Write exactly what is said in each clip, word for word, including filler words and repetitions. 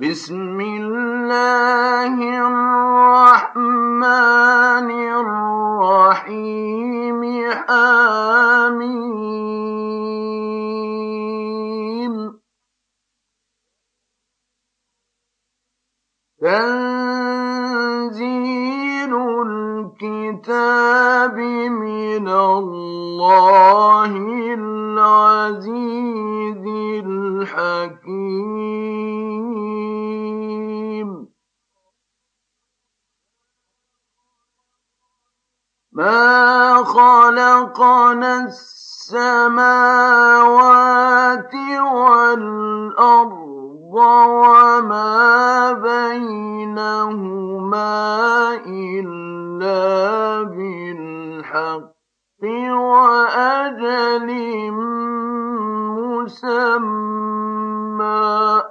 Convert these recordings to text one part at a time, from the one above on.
بسم الله الرحمن الرحيم حميم تنزيل الكتاب من الله العزيز الحكيم ما خلقنا السماوات والأرض وما بينهما إلا بالحق وأجل مسمى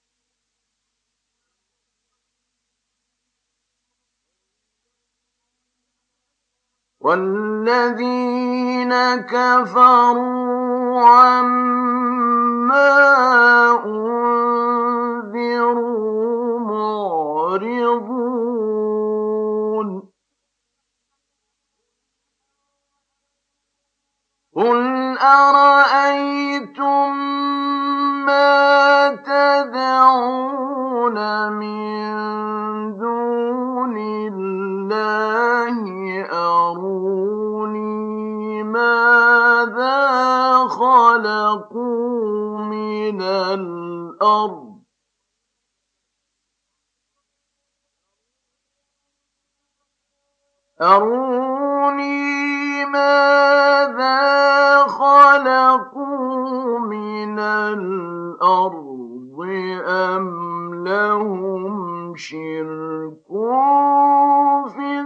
والذين كفروا عما أنذروا معرضون قل أرأيتم ما تدعون من دون الله أروني ماذا خلقوا من الأرض أروني ماذا خلقوا من الأرض أم لهم شرك في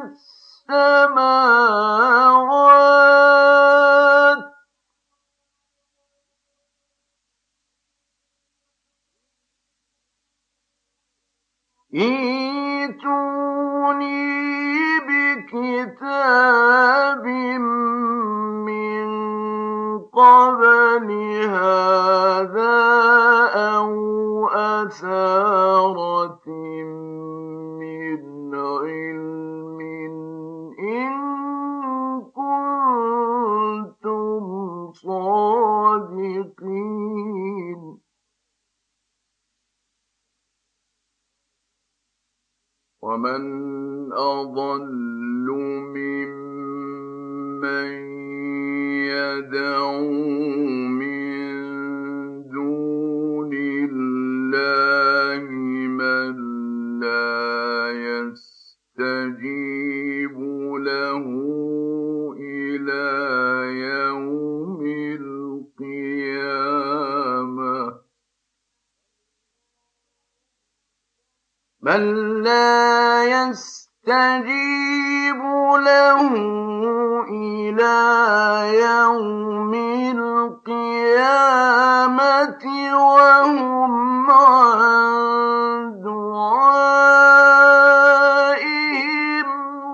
السماوات ائتوني بكتاب من قبل هذا أو أثارة من علم إن كنتم صادقين ومن أضل ممن يدعو من دون الله من لا يستجيب له إلى يوم القيامة من لا يستجيب له إلى يوم القيامة وهم عن دعائهم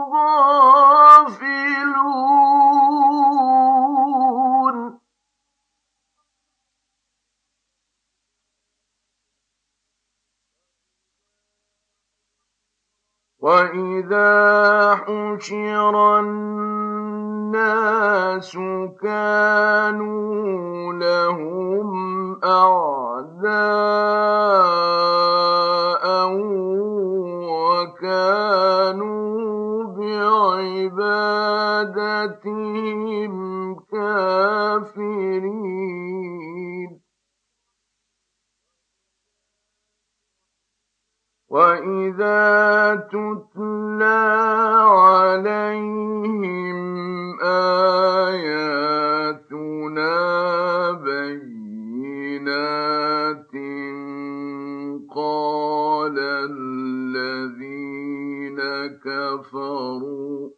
غافلون وَإِذَا حُشِرَ النَّاسُ كَانُوا لَهُمْ أَعْدَاءً وَكَانُوا بِعِبَادَتِهِمْ كَافِرِينَ وَإِذَا تُتْلَى عَلَيْهِمْ آيَاتُنَا بَيِّنَاتٍ قَالَ الَّذِينَ كَفَرُوا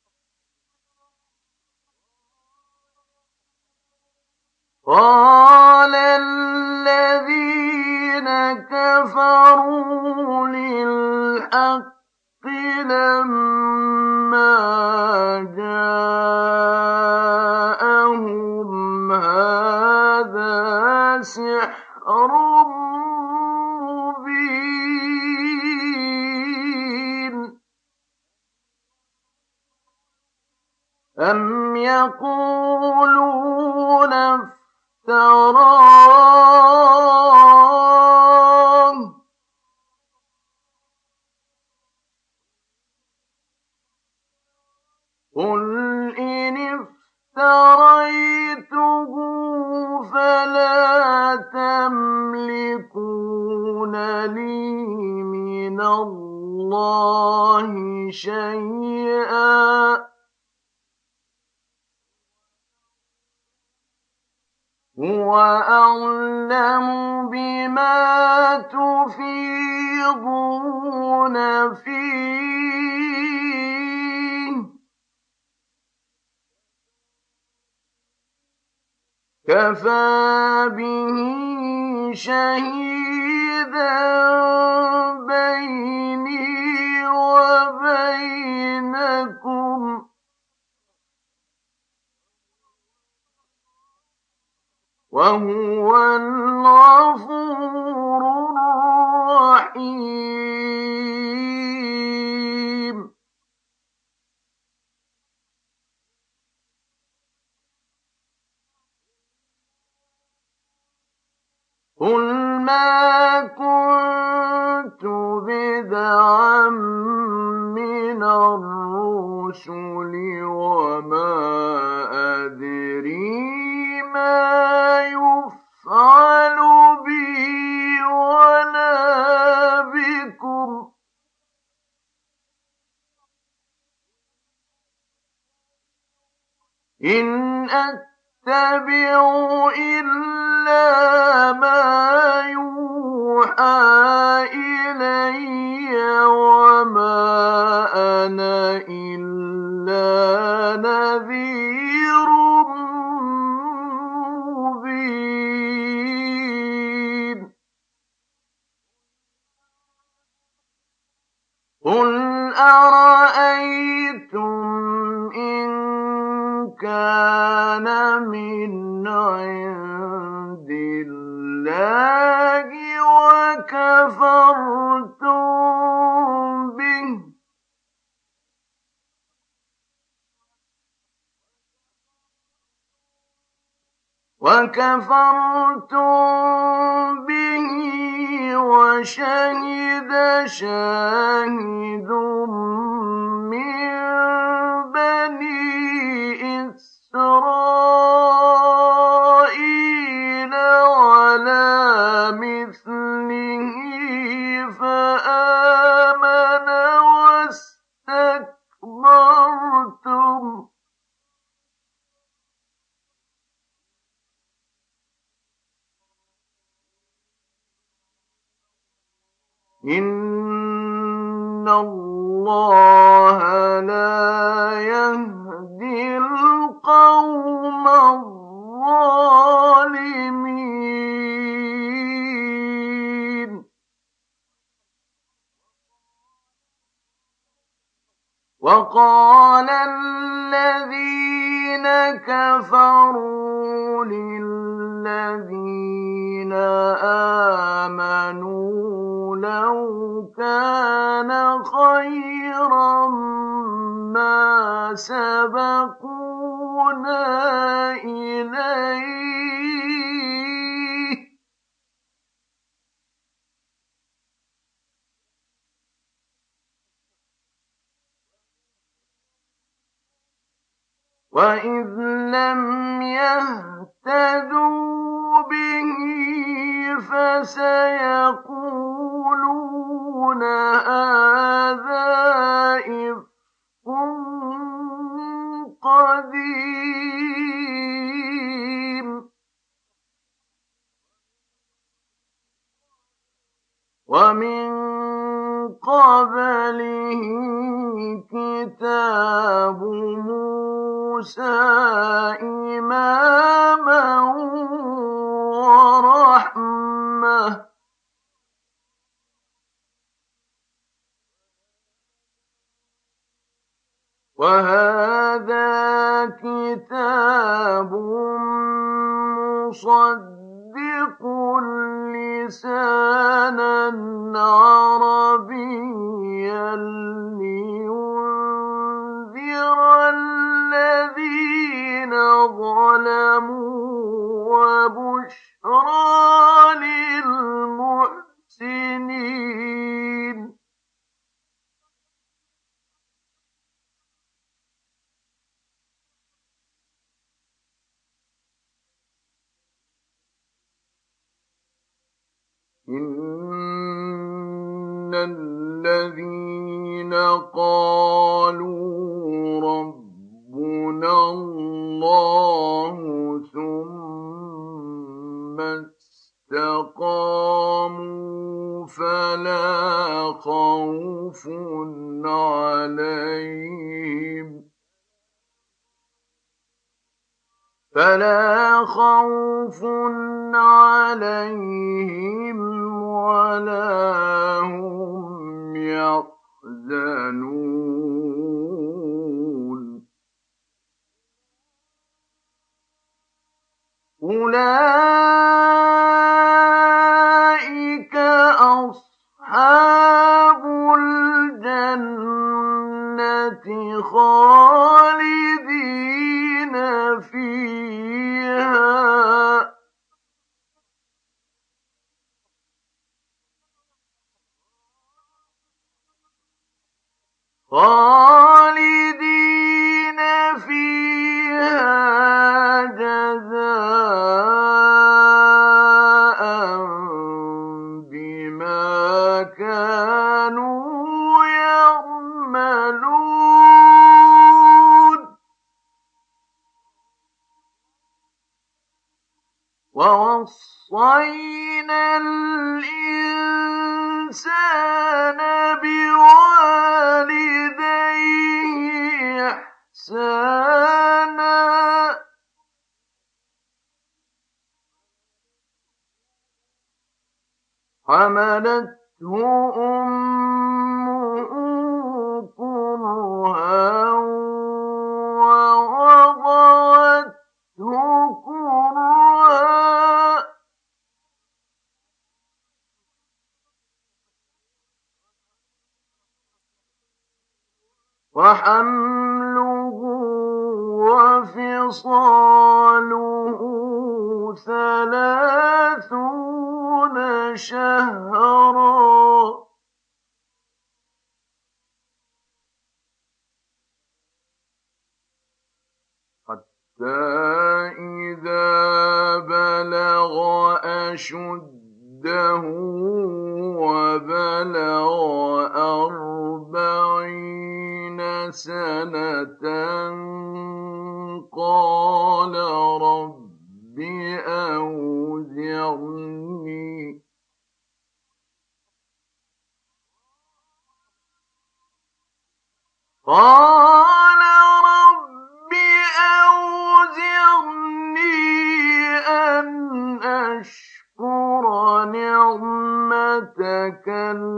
قَالَ الَّذِينَ كَفَرُوا لِلْحَقِّ لَمَّا جَاءَهُمْ هَٰذَا سِحْرٌ مُّبِينٌ أم يقولون افتراه قل إن افتريته فلا تملكون لي من الله شيئا هو أعلم بما تفيضون فيه كفى به شهيدا بيني وبينكم وهو الغفور الرحيم قل ما كنت بدعا من الرسل وما أدري ما يفعل بي ولا بكم إن أتبع إلا ما يوحى إلي وما أنا إلا نذير مبين قل أرأيتم إن كان من عند الله وكفرتم به وكفرتم به وشهد شاهد من بني إسرائيل على مثله فآمن واستكبرتم إن الله لا يهدي القوم الظالمين وقال الذين كفروا للذين آمنوا لو كان خيرا ما سبقونا إليه وإذ لم يهتدوا به فسيقولون هذا إفك قديم ومن قبله كتاب موسى إماما ورحمة وهذا كتاب مصدق لسانا عربيا لينذر الذين الذين قالوا ربنا الله ثم استقاموا فلا خوف عليهم فلا خوف عليهم ولا هم يحزنون أولئك أصحاب الجنة خالدين فيها خالدين فيها جزاء بما كانوا يعملون ووصينا الإنسان بوالديه إحسانا حملته أمه كرها ووضعته كرها وحمله وفصاله ثلاثون شهرا حتى إذا بلغ أشده وبلغ أربعين سنة قال رب أوزعني قال رب أوزعني أن أشكر نعمتك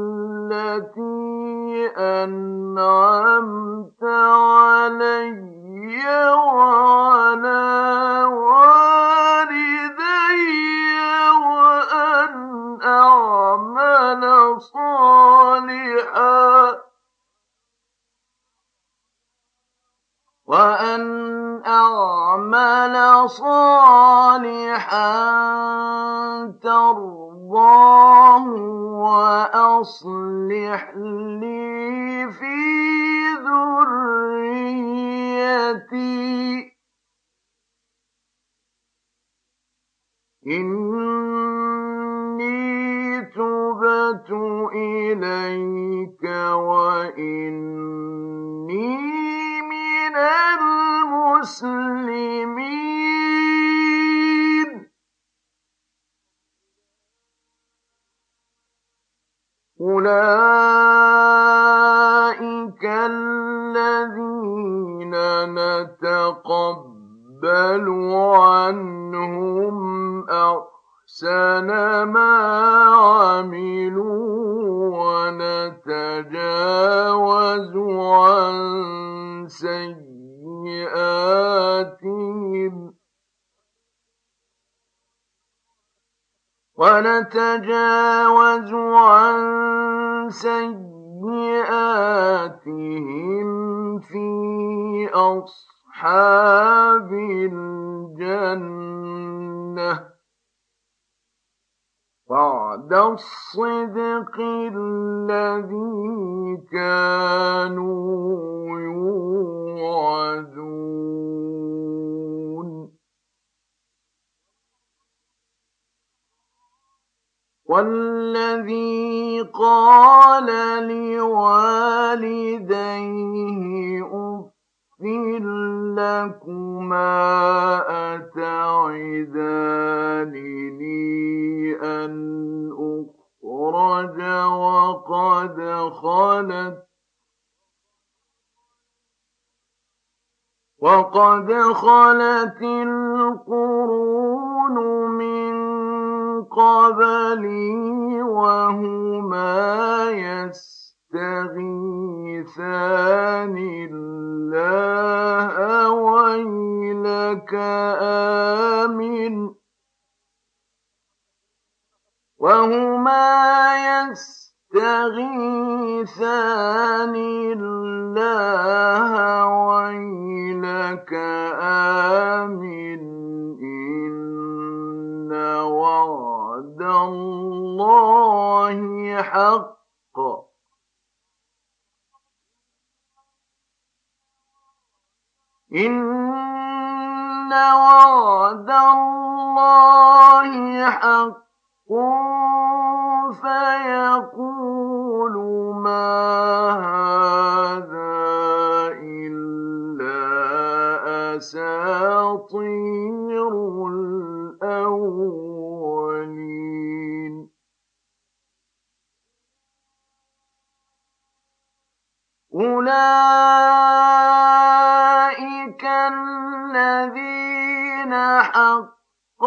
التي أنعمت علي وعلى والدي وأن أعمل صالحا وأن أعمل صالحا ترضاه وأصلح لي في ذريتي إني تبت إليك وإني من المسلمين أولئك الذين نتقبل عنهم أحسن ما عملوا ونتجاوز عن سيئاتهم ونتجاوز عن سيئاتهم في أصحاب الجنة وعد الصدق الذي كانوا يوعدون والذي قال لوالديه أف لكما أتعدانني أن أخرج وقد خلت وقد خلت القرون من قبلي وهما يستغيثان الله ويلك آمن وهما يستغيثان الله ويلك آمن إن وعد الله حق إن وعد الله حق فيقول ما هذا إلا أساطير الأولين أولئك الذين حق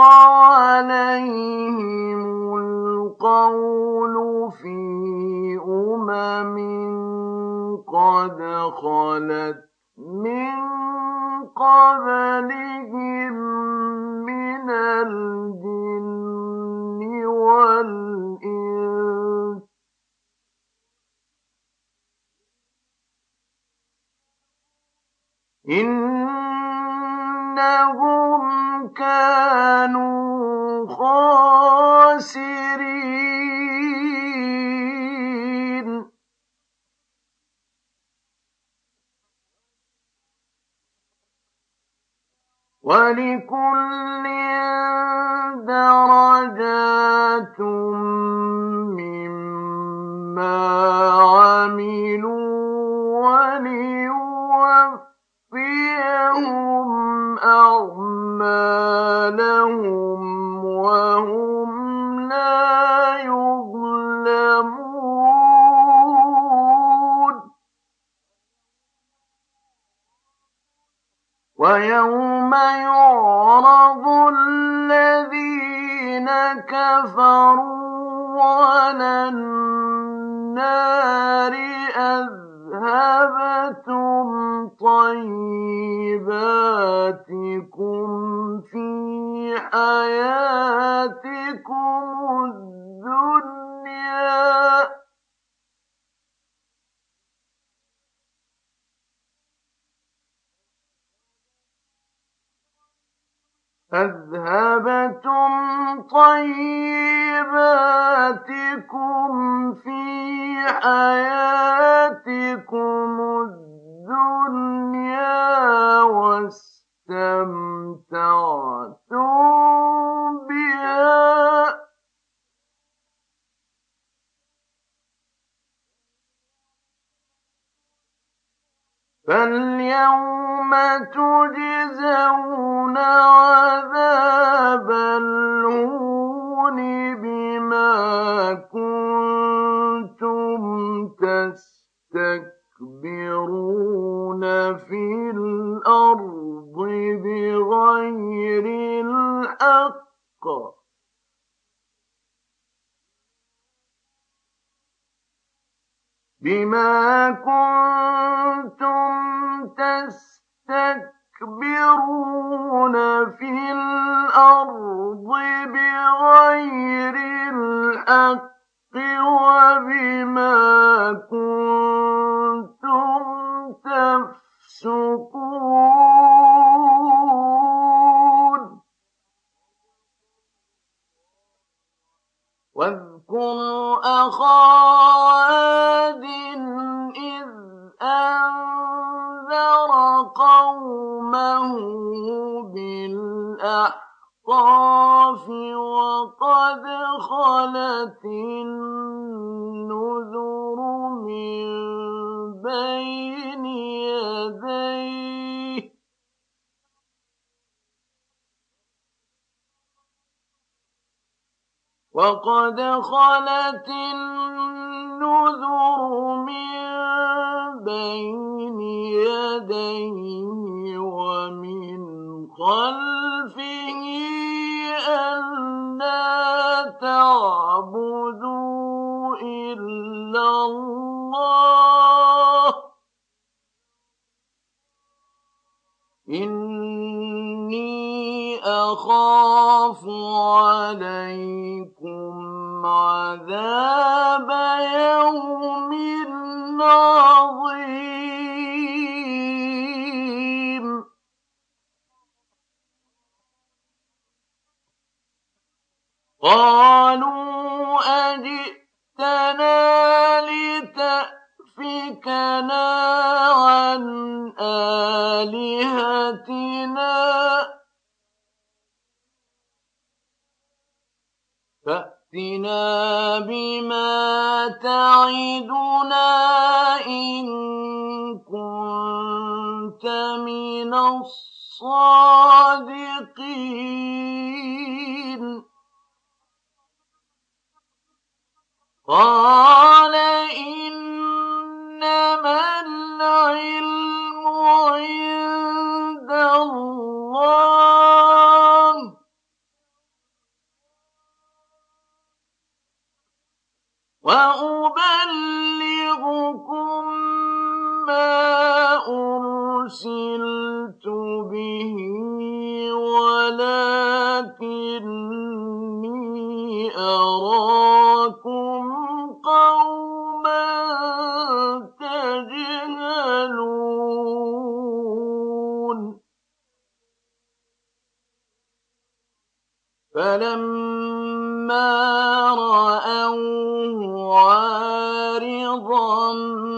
عليهم القول في أمم قد خلت من قبلهم من الجن والإنس إنهم كانوا خاسرين ولكل درجات مما عملوا وليوفيهم أعمالهم وهم لا يظلمون ويوم يعرض الذين كفروا على النار أذهبتم طيباتكم في حياتكم الدنيا أذهبتم طيباتكم في حياتكم الدنيا واستمتعتم بها فاليوم تجزون عذاب الهون بما كنتم تستكبرون في الأرض بغير الحق بما كنتم تستكبرون في الأرض بغير الحق وبما كنتم تفسقون واذكر أخا عاد إذ أنذر قومه بالأحقاف وقد خلت النذر من بين يديه وقد خلت النذر من بين يديه ومن خلفه ألا تعبدوا إلا الله إني أخاف عليكم عذاب يوم عظيم قالوا أجئتنا لتأفكنا عن آلهتنا فأتنا بما تعدنا إن كنت من الصادقين قال إنما العلم عند الله وأبلغكم ما أرسلت به ولكني أراكم قوما تجهلون فلما رأوه عارضا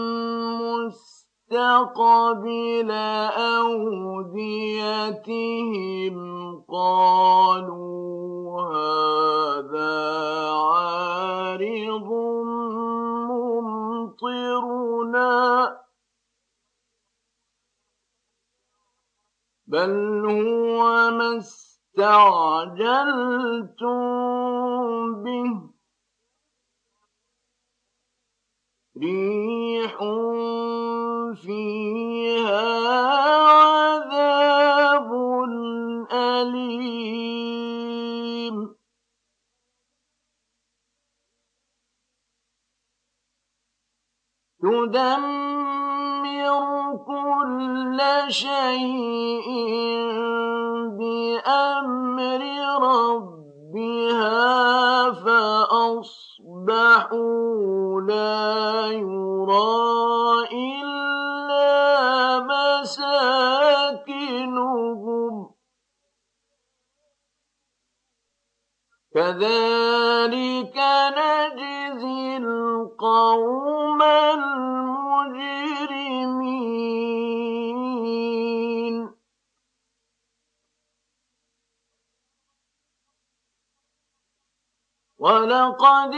مستقبل أوديتهم قالوا هذا عارض ممطرنا بل هو ما استعجلتم به ريح فيها عذاب أليم تدمر كل شيء بأمر ربها فأصبحوا لا يرى إلا مساكنهم كذلك نجزي القوم المجرمين ولقد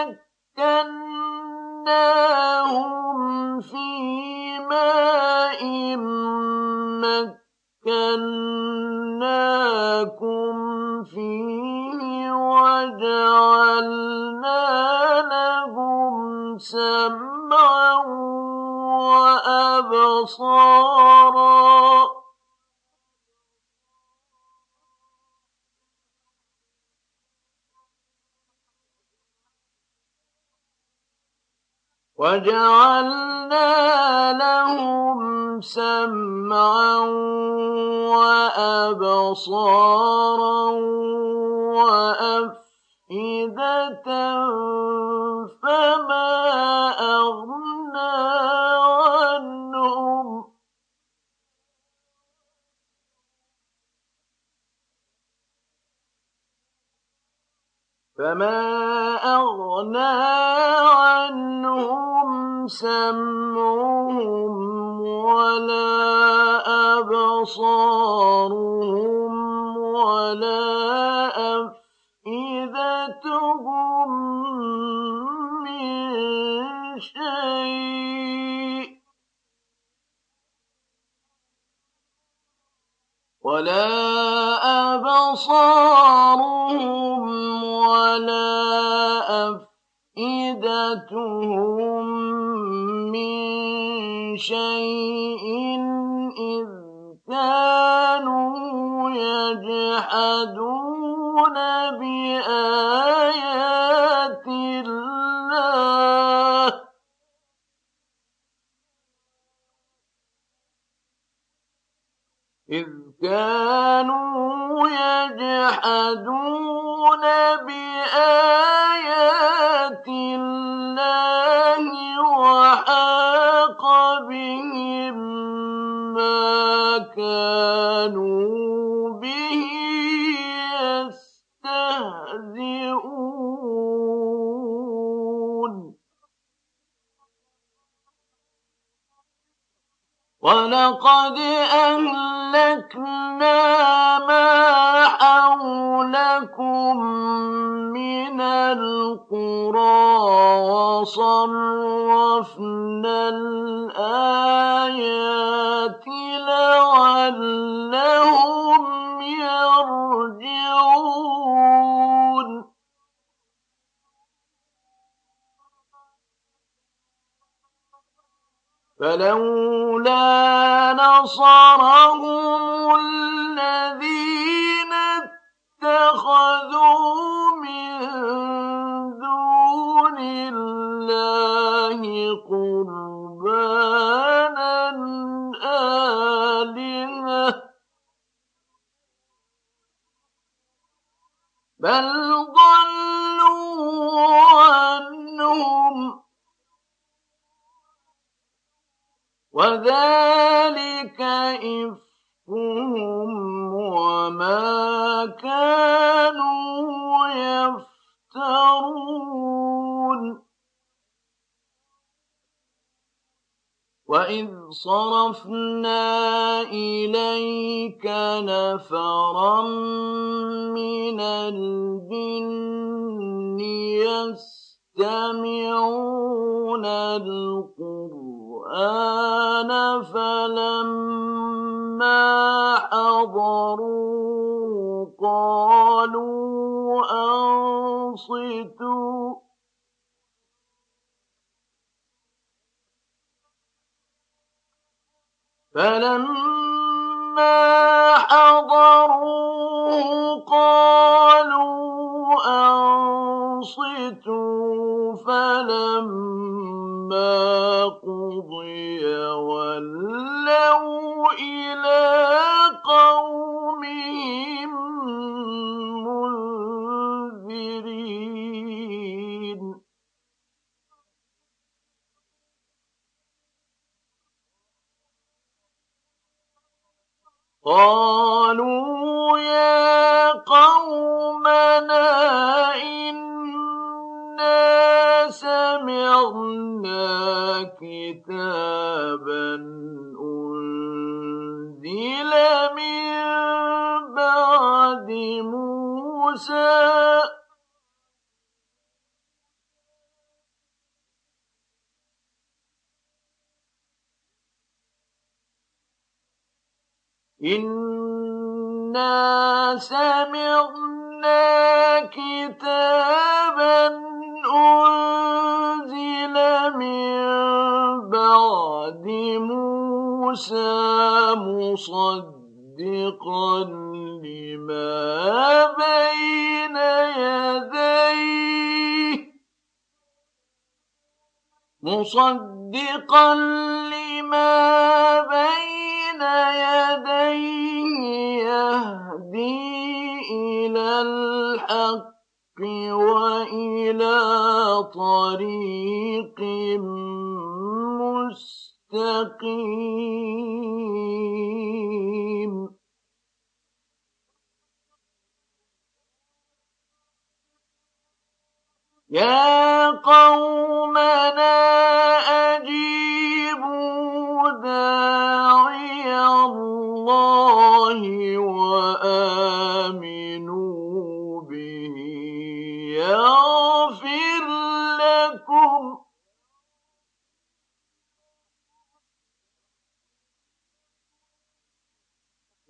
مكناهم في ماء مكناكم فيه وجعلنا لهم سمعا وأبصارا وجعلنا لهم سمعا وأبصارا وأفئدة فما أغنى عنهم فما أغنى عنهم سمعهم ولا أبصارهم ولا ولا أبصارهم ولا أفئدتهم من شيء إذ كانوا يجحدون بآيات الله إذ كانوا يجحدون بآيات الله وحاق بهم ما كانوا به يستهزئون ولقد أهلكنا ما حولكم من القرى وصرفنا الآيات لعلهم يرجعون فلولا نصرهم الذين اتخذوا من دون الله قربانا آلهة بل ضلوا عنهم وذلك إفكهم وما كانوا يفترون وإذ صرفنا إليك نفرا من الجن يستمعون القرآن فلما حضروه قالوا أنصتوا فلما حضروه قالوا أنصتوا فلما قضي ولوا إلى قومهم منذرين قالوا يا قومنا إنا سمعنا كتابا أنزل من بعد موسى إنا سمعنا كتابا أنزل من بعد موسى مصدقا لما بين يديه مصدقا لما بين يديه يهدي إلى الحق وإلى طريق مستقيم يا قومنا أجيبوا داعي الله وآمنوا به يغفر لكم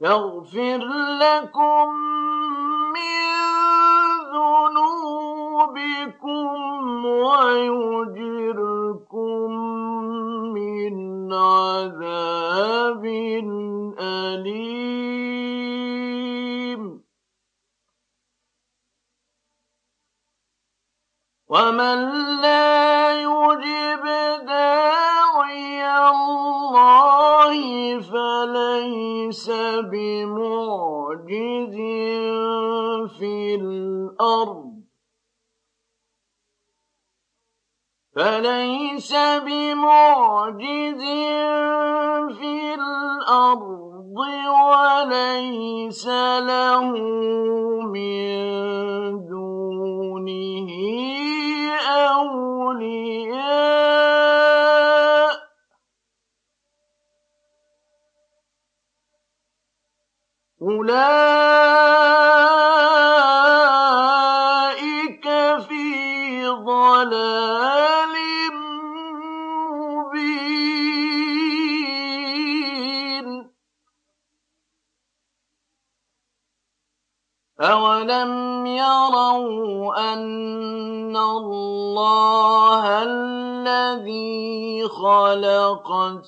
يغفر لكم من ذنوبكم ويجركم من عذاب أليم ومن لا يجب داعي الله فليس بمعجز في الأرض فليس بمعجز في الأرض وليس له من دونه أولياء أولئك في ضلال مبين أولم يروا أن الله الذي خلق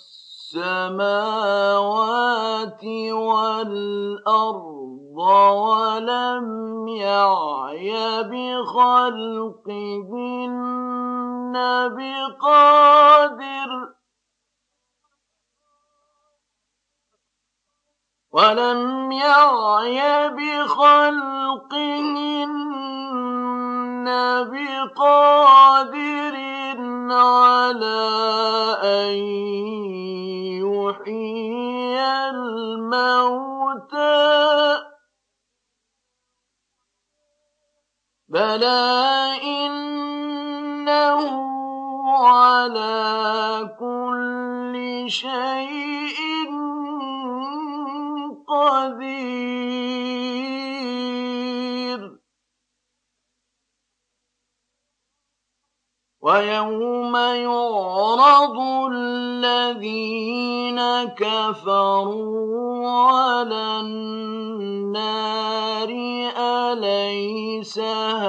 السماوات والأرض ولم يعي بخلقهن بقادر ولم يعي بخلقهن بقادر على أن يحيي الموتى بلى إنه على كل شيء قدير ويوم يعرض الذين كفروا على النار أليس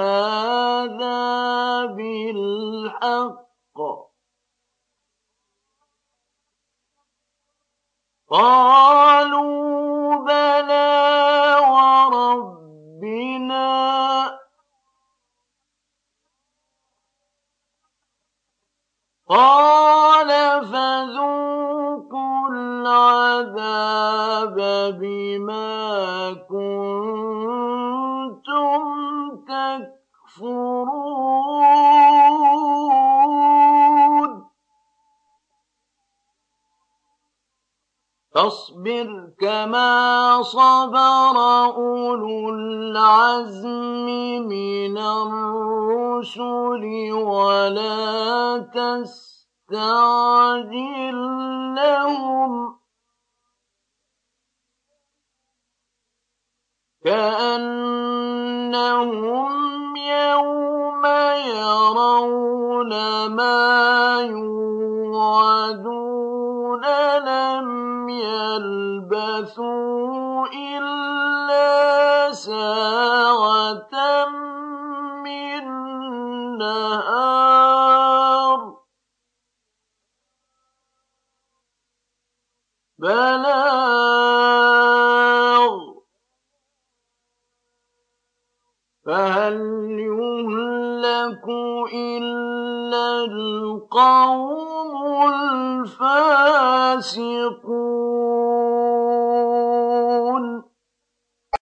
هذا بالحق قالوا بلى وربنا قال فذوقوا العذاب بما كنتم تكفرون فاصبر كما صبر أولو العزم من الرسل ولا تستعجل لهم كأنهم يوم يرون ما يوعدون لم يلبثوا إلا ساعة من نهار بلاغ فهل يهلك إلا القوم الفاسقون